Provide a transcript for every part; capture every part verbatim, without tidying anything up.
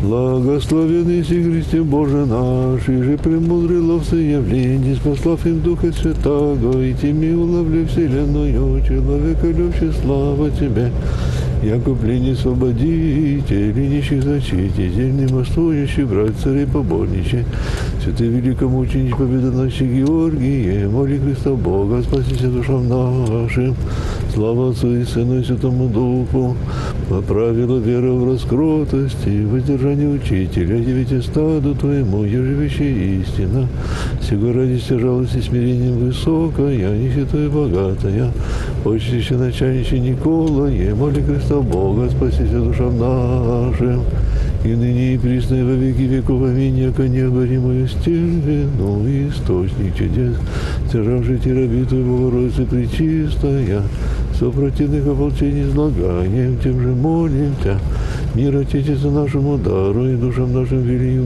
Благословен Иси Христе Боже наш, и же премудрый ловцы явлений, спаслав им Духа Святаго, и теми уловли вселенную, человека любче слава Тебе. Яко пленник освободитель, нищих зачитий, дельный мостующий, брат царей поборниче, святый великомученик победоносный Георгий, моли Христа Бога, спасися душам нашим. Слава Отцу и Сыну и Святому Духу, поправила вера в раскротости, воздержание учителя, явите стаду Твоему, ежевещая истина, сего радости, жалости, смирением высокая, нищетой богатая, почтище начальниче Николае, моли Христа Бога, спасися душам нашим, и ныне и присно и во веки веков, аминь, яко необоримую стену, источник чудес, стяжавший раби Твой, Богородицы пречистая, сопротивных ополчений излаганием, тем же молимся, мир Отечеству нашему дару и душам нашим велию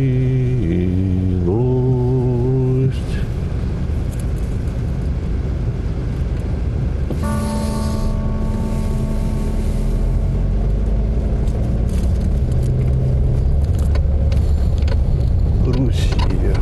милость. Руссия.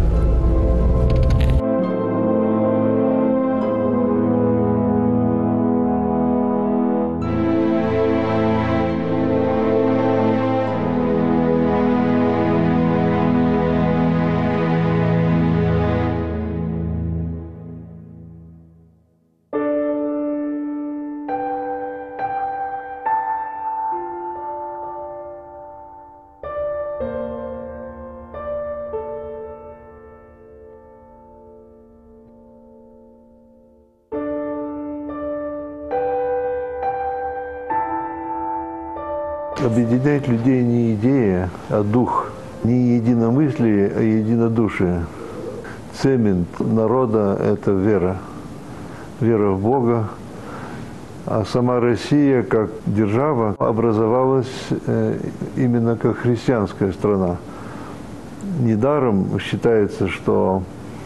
Объединяет людей не идея, а дух. Не единомыслие, а единодушие. Цемент народа – это вера. Вера в Бога. А сама Россия, как держава, образовалась именно как христианская страна. Недаром считается, что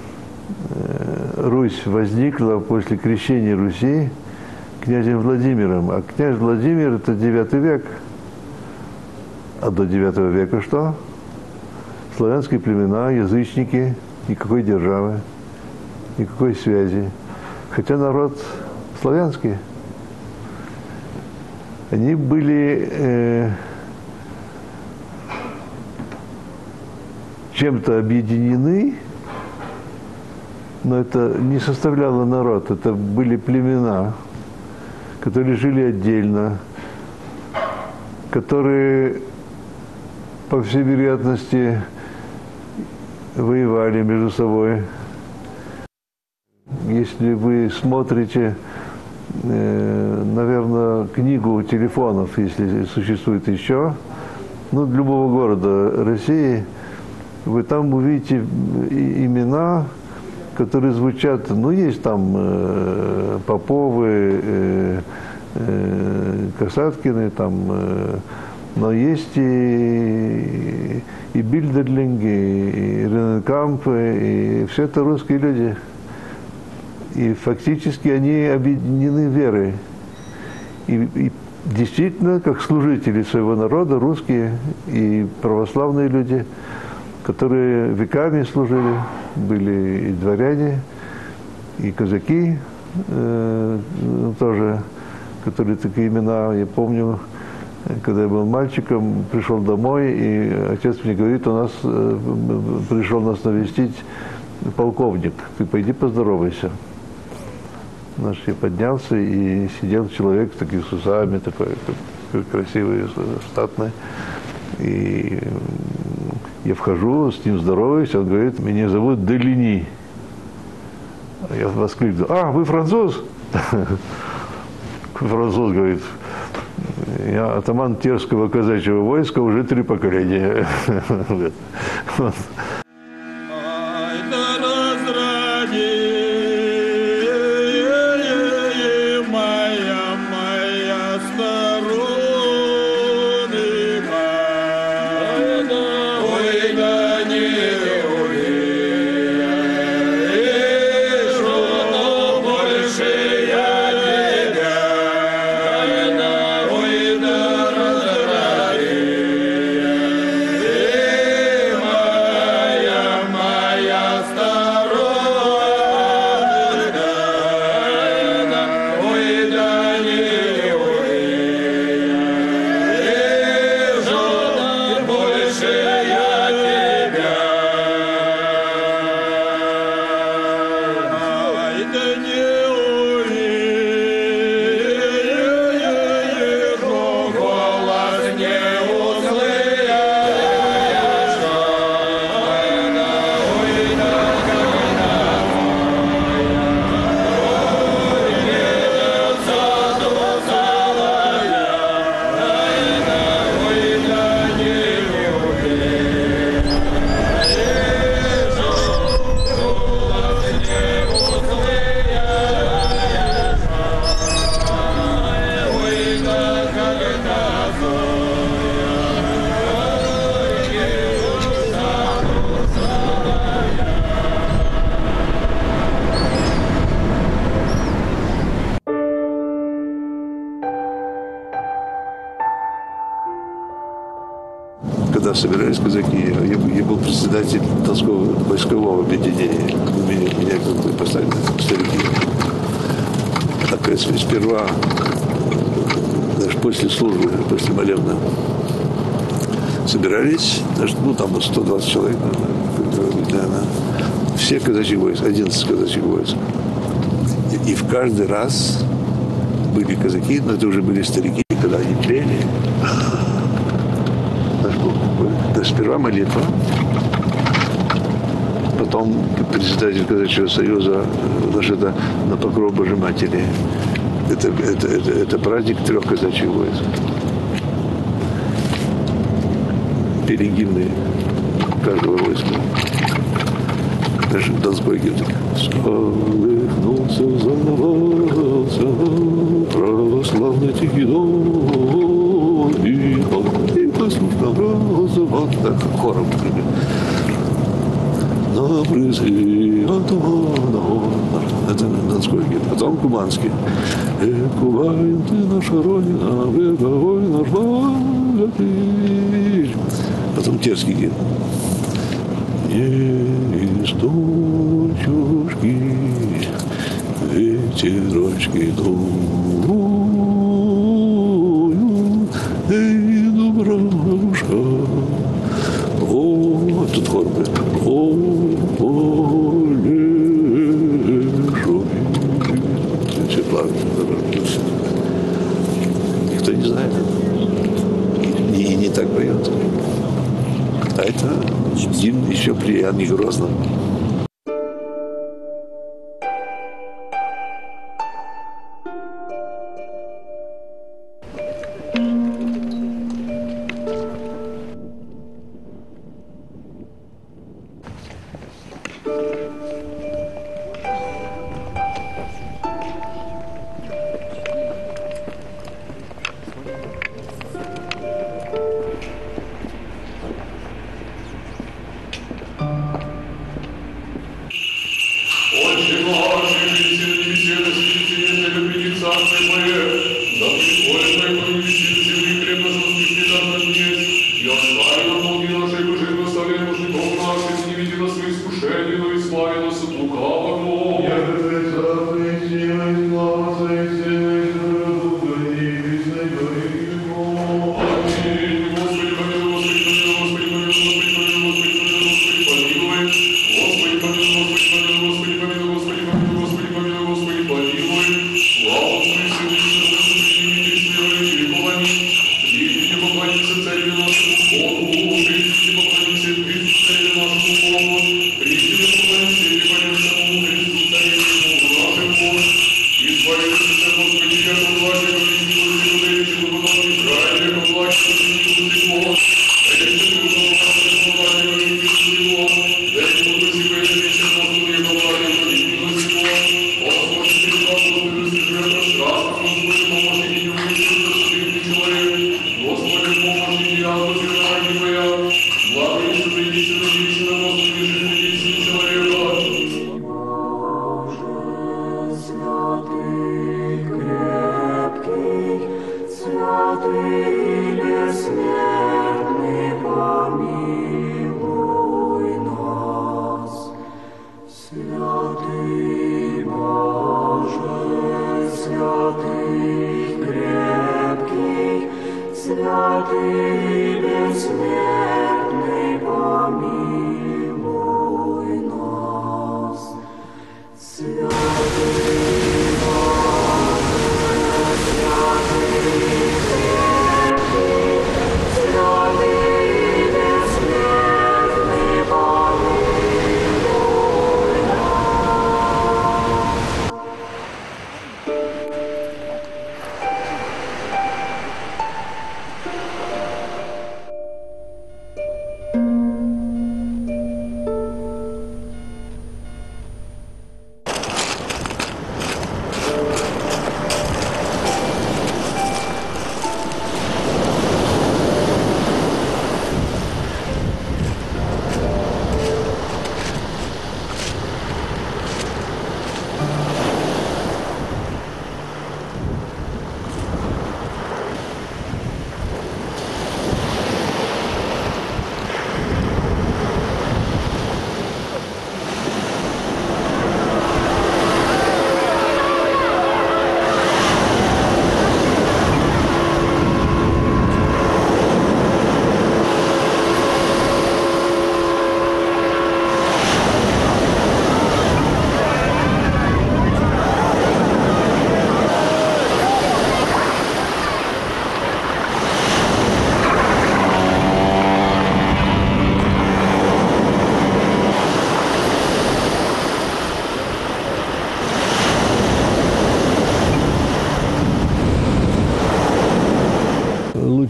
Русь возникла после крещения Руси князем Владимиром. А князь Владимир – это девятый век. А до девятого века что? Славянские племена, язычники, никакой державы, никакой связи. Хотя народ славянский. Они были э, чем-то объединены, но это не составляло народ. Это были племена, которые жили отдельно, которые, по всей вероятности, воевали между собой. Если вы смотрите, э, наверное, книгу телефонов, если существует еще, ну, любого города России, вы там увидите имена, которые звучат, ну, есть там э, Поповы, э, э, Касаткины, там, э, но есть и, и Бильдерлинги, и Рененкампы, и все это русские люди. И фактически они объединены верой. И, и действительно, как служители своего народа, русские и православные люди, которые веками служили, были и дворяне, и казаки э, тоже, которые такие имена, я помню, когда я был мальчиком, пришел домой, и отец мне говорит, у нас э, пришел нас навестить полковник, ты пойди поздоровайся. Наш я поднялся, и сидел человек с такими с усами, такой, такой красивый, статный. И я вхожу, с ним здороваюсь, он говорит, меня зовут Делини. Я воскликнул, а, вы француз? Француз говорит, я атаман Терского казачьего войска уже три поколения. собирались казаки. Я, я был председатель Донского войскового объединения. Меня, меня как бы поставили старики. Оказывается, сперва, даже после службы, после молебна, собирались, значит, ну, там сто двадцать человек, наверное, все казачьи войска, одиннадцать казачьих войск. И, и в каждый раз были казаки, но это уже были старики, когда они пели. То есть сперва молитва, потом председатель казачьего союза, значит, это на покров Божьей Матери. Это, это, это, это праздник трех казачьих войск. Пели гимны каждого войска. Даже Донской гимн. Сколыхнулся, взорвался православный тихий дон, и послушно розовал, так хором. На брызги Антона. Это Донской гимн. Потом кубанский. Э, Кубань, ты наша родина, береговой наш богатырь. Потом терский гимн. Не источушки, ветерочки дуют, эй, добрушка. О, тут хор будет. О, поле шумит. Все плавно. Никто не знает. И, и не так поет. А это гимн еще при Иоанне Грозном. Прежде поклонись, и поклонись,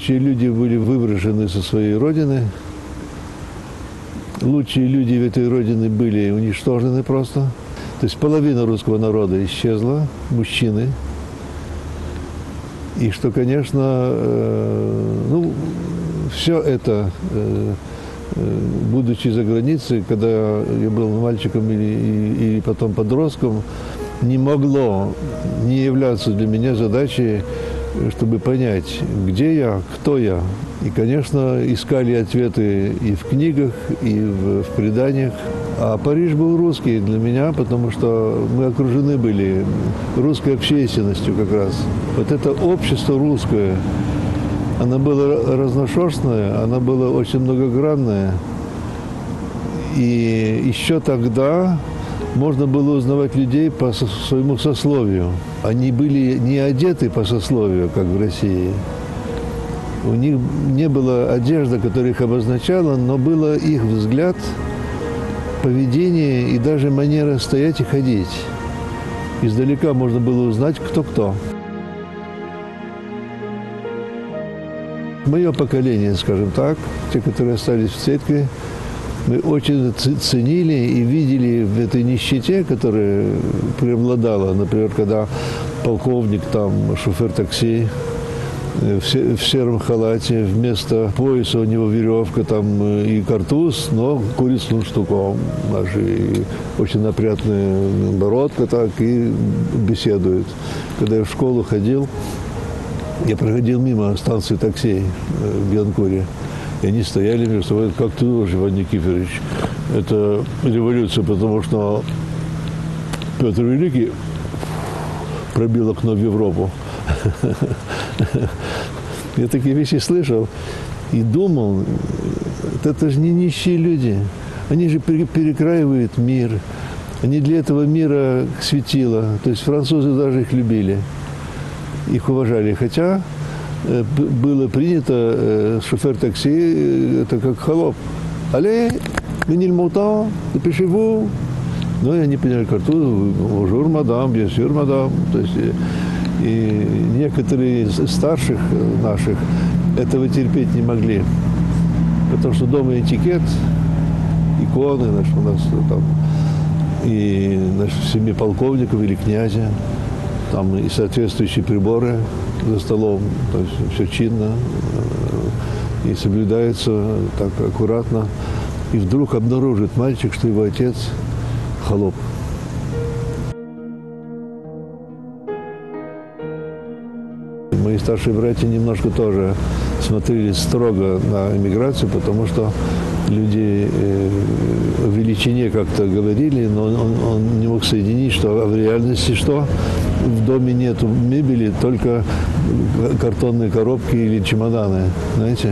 лучшие люди были выброшены со своей родины. Лучшие люди в этой родине были уничтожены просто. То есть половина русского народа исчезла, мужчины. И что, конечно, э, ну, все это, э, будучи за границей, когда я был мальчиком или, или потом подростком, не могло не являться для меня задачей, чтобы понять, где я, кто я. И, конечно, искали ответы и в книгах, и в, в преданиях. А Париж был русский для меня, потому что мы окружены были русской общественностью как раз. Вот это общество русское, оно было разношерстное, оно было очень многогранное. И еще тогда можно было узнавать людей по своему сословию. Они были не одеты по сословию, как в России. У них не было одежды, которая их обозначала, но было их взгляд, поведение и даже манера стоять и ходить. Издалека можно было узнать, кто кто. Мое поколение, скажем так, те, которые остались в церкви, мы очень ценили и видели в этой нищете, которая преобладала, например, когда полковник, там, шофер такси, в сером халате, вместо пояса у него веревка там, и картуз, но курит с лунштуком. Наши очень опрятная бородка так и беседует. Когда я в школу ходил, я проходил мимо станции такси в Бианкуре. И они стояли между собой, как ты думаешь, Иван Никифорович, это революция, потому что Петр Великий пробил окно в Европу. Я такие вещи слышал и думал, это же не нищие люди. Они же перекраивают мир. Они для этого мира светило. То есть французы даже их любили, их уважали. Хотя было принято, шофер такси, это как холоп. Allez, venez le montant, dépêchez-vous. Ну, и они поняли карту, bonjour, madame, bien sûr, madame. То есть, и некоторые из старших наших этого терпеть не могли. Потому что дома этикет, иконы наши у нас там, и наши семьи полковников или князя, там и соответствующие приборы за столом, то есть все чинно и соблюдается так аккуратно. И вдруг обнаружит мальчик, что его отец холоп. Мои старшие братья немножко тоже смотрели строго на эмиграцию, потому что люди о величине как-то говорили, но он, он не мог соединить, что в реальности что? В доме нету мебели, только картонные коробки или чемоданы, знаете?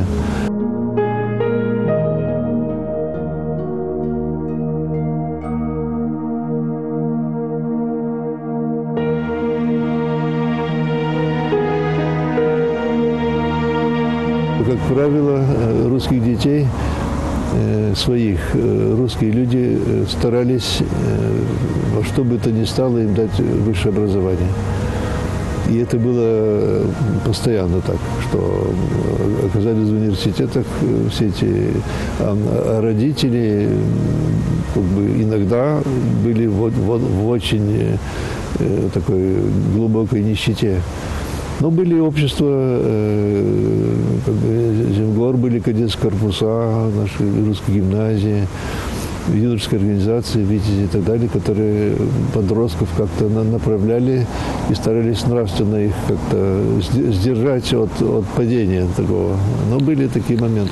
Как правило, русских детей, своих, русские люди старались во что бы то ни стало им дать высшее образование. И это было постоянно так, что оказались в университетах все эти а родители как бы, иногда были в, в, в очень такой глубокой нищете. Но были общества, э, как бы, Земгор, были кадетские корпуса, наши русские гимназии, юношеские организации, ВИТИЗи и так далее, которые подростков как-то направляли и старались нравственно их как-то сдержать от, от падения такого. Но были такие моменты.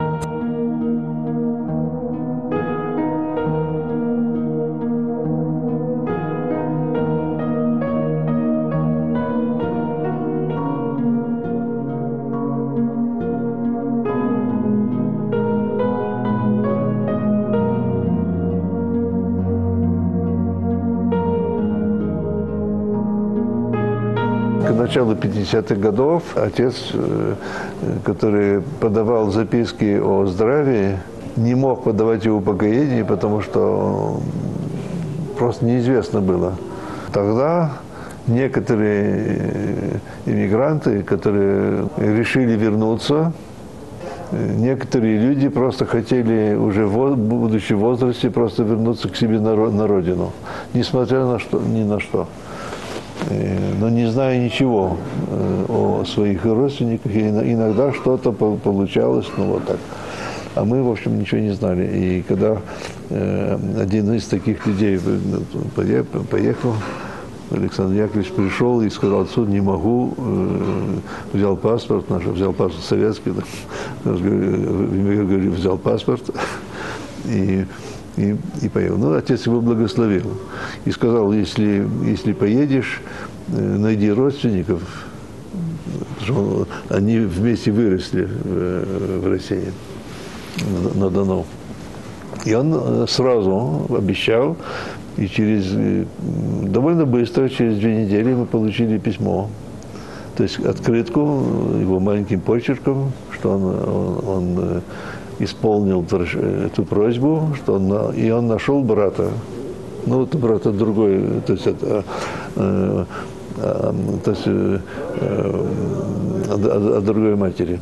К началу пятидесятых годов отец, который подавал записки о здравии, не мог подавать его упокоение, потому что просто неизвестно было. Тогда некоторые иммигранты, которые решили вернуться, некоторые люди просто хотели, уже будучи в возрасте, просто вернуться к себе на родину, несмотря на что, ни на что. Но не зная ничего о своих родственниках, и иногда что-то получалось, ну вот так. А мы, в общем, ничего не знали. И когда один из таких людей поехал, Александр Яковлевич пришел и сказал: отцу, не могу, взял паспорт наш, взял паспорт советский, говорю, взял паспорт и, и, и поехал. Ну, отец его благословил и сказал: если, если поедешь, найди родственников, что они вместе выросли в, в России, на Дону. И он сразу обещал. И через, довольно быстро, через две недели, мы получили письмо. То есть открытку его маленьким почерком, что он, он, он исполнил эту просьбу, что он, и он нашел брата. Ну, это брат от другой, то есть, это, э, э, то есть э, от, от другой матери.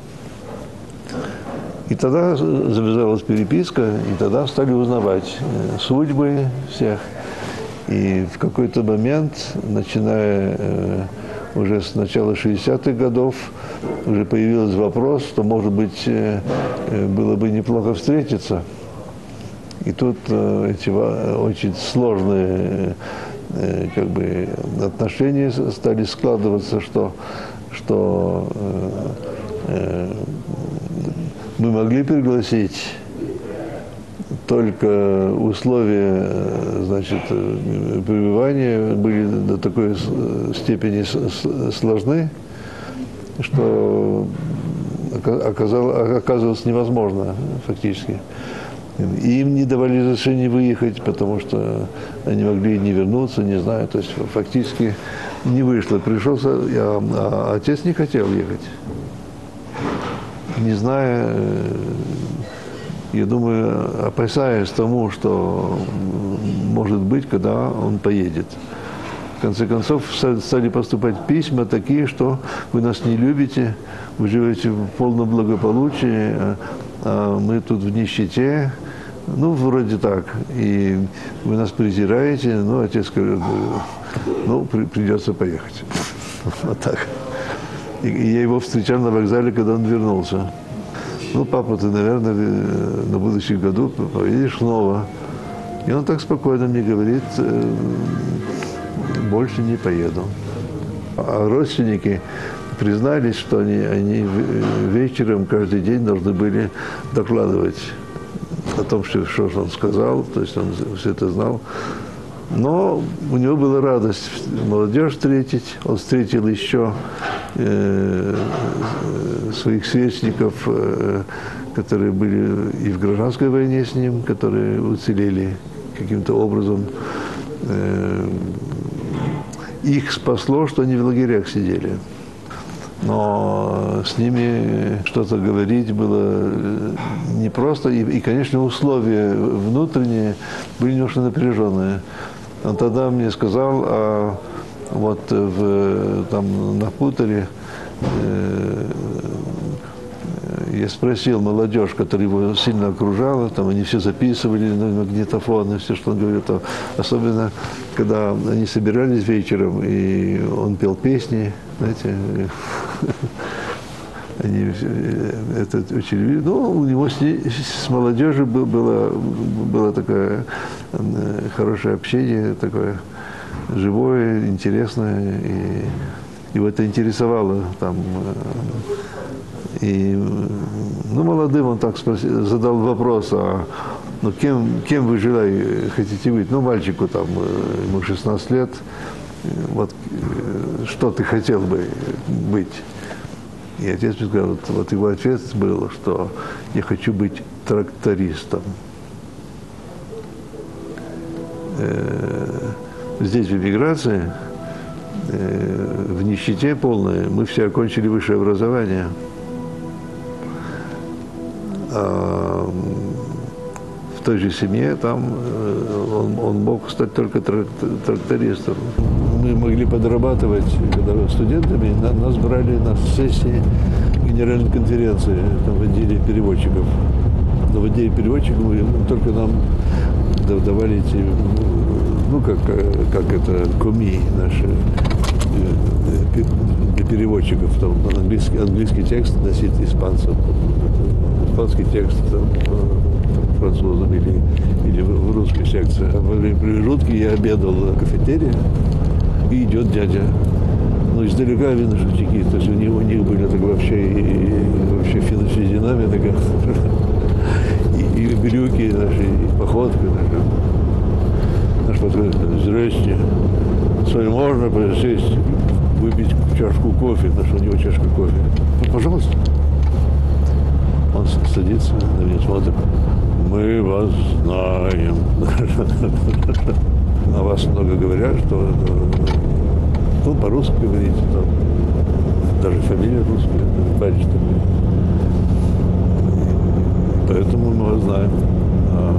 И тогда завязалась переписка, и тогда стали узнавать судьбы всех. И в какой-то момент, начиная э, уже с начала шестидесятых годов, уже появился вопрос, что, может быть, э, было бы неплохо встретиться. И тут э, эти очень сложные э, как бы, отношения стали складываться, что, что э, э, мы могли пригласить, только условия, значит, пребывания были до такой степени сложны, что оказалось невозможно фактически. И им не давали разрешения выехать, потому что они могли не вернуться, не знаю, то есть фактически не вышло. Пришелся, а, а отец не хотел ехать, не зная. Я думаю, опасаясь тому, что может быть, когда он поедет. В конце концов, стали поступать письма такие, что вы нас не любите, вы живете в полном благополучии, а мы тут в нищете. Ну, вроде так. И вы нас презираете. Ну, отец говорит: ну, придется поехать. Вот так. И я его встречал на вокзале, когда он вернулся. Ну, папа, ты, наверное, на будущем году поедешь снова. И он так спокойно мне говорит: больше не поеду. А родственники признались, что они, они вечером каждый день должны были докладывать о том, что, что он сказал, то есть он все это знал. Но у него была радость молодежь встретить. Он встретил еще э, своих сверстников, э, которые были и в гражданской войне с ним, которые уцелели каким-то образом. Э, их спасло, что они в лагерях сидели. Но с ними что-то говорить было непросто. И, и, конечно, условия внутренние были немножко напряженные. Он тогда мне сказал, а вот в, там на хуторе э, я спросил молодежь, которая его сильно окружала, там они все записывали на магнитофон, все, что он говорит, особенно когда они собирались вечером, и он пел песни, знаете, они это очень любили. Ну, у него с, с молодежью было, было такое хорошее общение, такое живое, интересное, и его это интересовало там. И, ну, молодым он так спросил, задал вопрос: а ну, кем, кем вы желаете, хотите быть? Ну, мальчику там, ему шестнадцать лет, вот что ты хотел бы быть? И отец мне сказал, вот, вот его ответ был, что я хочу быть трактористом. Э, здесь, в эмиграции, э, в нищете полной, мы все окончили высшее образование. А в той же семье там он, он мог стать только трактористом. мы могли подрабатывать, когда студентами, нас брали на сессии генеральной конференции там, в отделе переводчиков. Но в отделе переводчиков мы, только нам давали эти, ну, как, как это, коми наши, для переводчиков, там, английский, английский текст носить испанцам, испанский текст там, французам или, или в русской секции. А во время промежутки я обедал в кафетерии, и идет дядя. Ну, издалека видно, что чекисты, то есть у них, у них были так вообще, и, вообще физиономия такая, и, и брюки наши, и походка наша. Наш подходит, здрасте, с вами можно присесть, выпить чашку кофе, потому что у него чашка кофе. Ну, пожалуйста. Он садится, на меня смотрит. Мы вас знаем. О вас много говорят, что ну, по-русски говорите, там, даже фамилия русская, Барич такой. Поэтому мы вас знаем. А,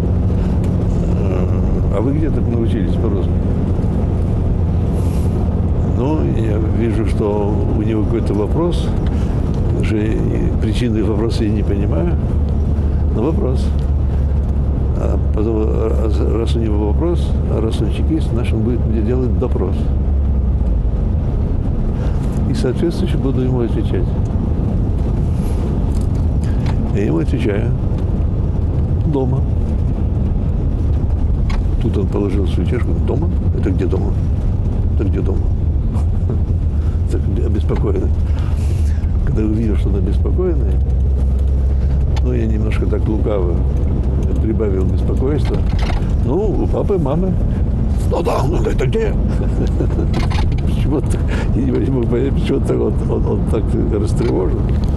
а вы где так научились по-русски? Ну, я вижу, что у него какой-то вопрос, уже причины вопроса я не понимаю, но вопрос. А потом, раз у него вопрос, а раз он чекист, значит, он будет мне делать допрос. И соответствующе буду ему отвечать. Я ему отвечаю дома. Тут он положил свою чашку. Дома? Это где дома? Это где дома? Так обеспокоенный. Когда увидел, что он обеспокоенный, ну, я немножко так лукаво прибавил беспокойство. Ну, у папы, мамы. Ну да, ну это где? Почему-то, я не мог понять, почему-то он, он, он так растревожен.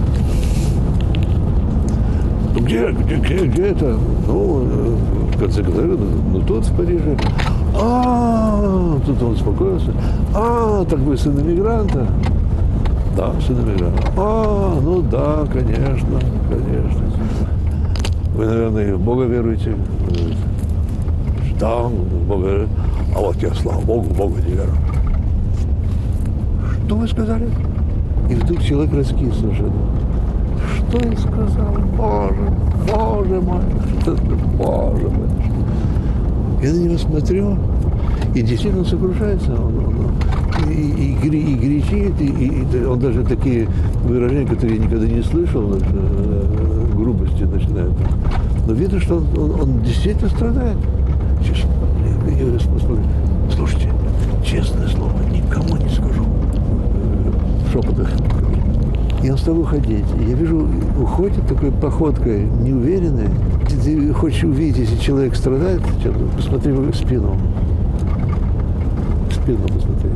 Ну где, где, где, где это? Ну, в конце концов, ну тут в Париже. А, тут он успокоился. А, так вы сын эмигранта? Да, сын эмигранта. А, ну да, конечно, конечно. Вы, наверное, в Бога веруете? Да, в Бога верю. А вот я, слава Богу, в Бога не верю. Что вы сказали? И вдруг человек раскис совершенно. Что я сказал? Боже, Боже мой, что ты, Боже мой. Я на него смотрю, и действительно он сокрушается. Он, он, и, и, и, и кричит, и, и он даже такие выражения, которые я никогда не слышал, грубости начинает. Но видно, что он, он, он действительно страдает. Сейчас, я говорю, слушайте, честное слово, никому не скажу. Шепотом. И он стал уходить. И я вижу, уходит такой походкой, неуверенной. Ты, ты хочешь увидеть, если человек страдает, посмотри в спину. В спину посмотри.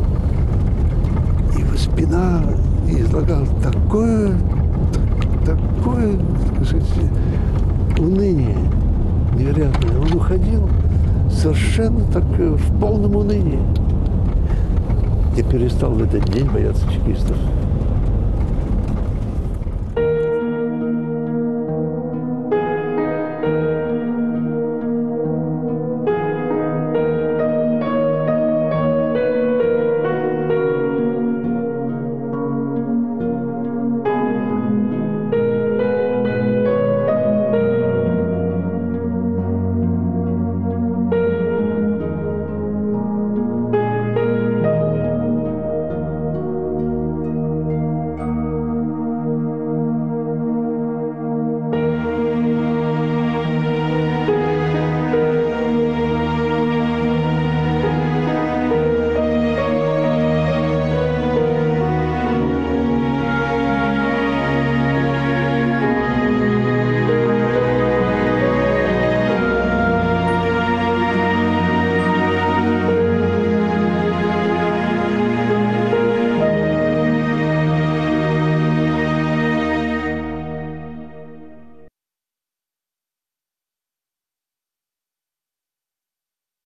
И спина излагала такое, такое, так сказать, уныние невероятное. Он уходил совершенно так в полном унынии. Я перестал в этот день бояться чекистов.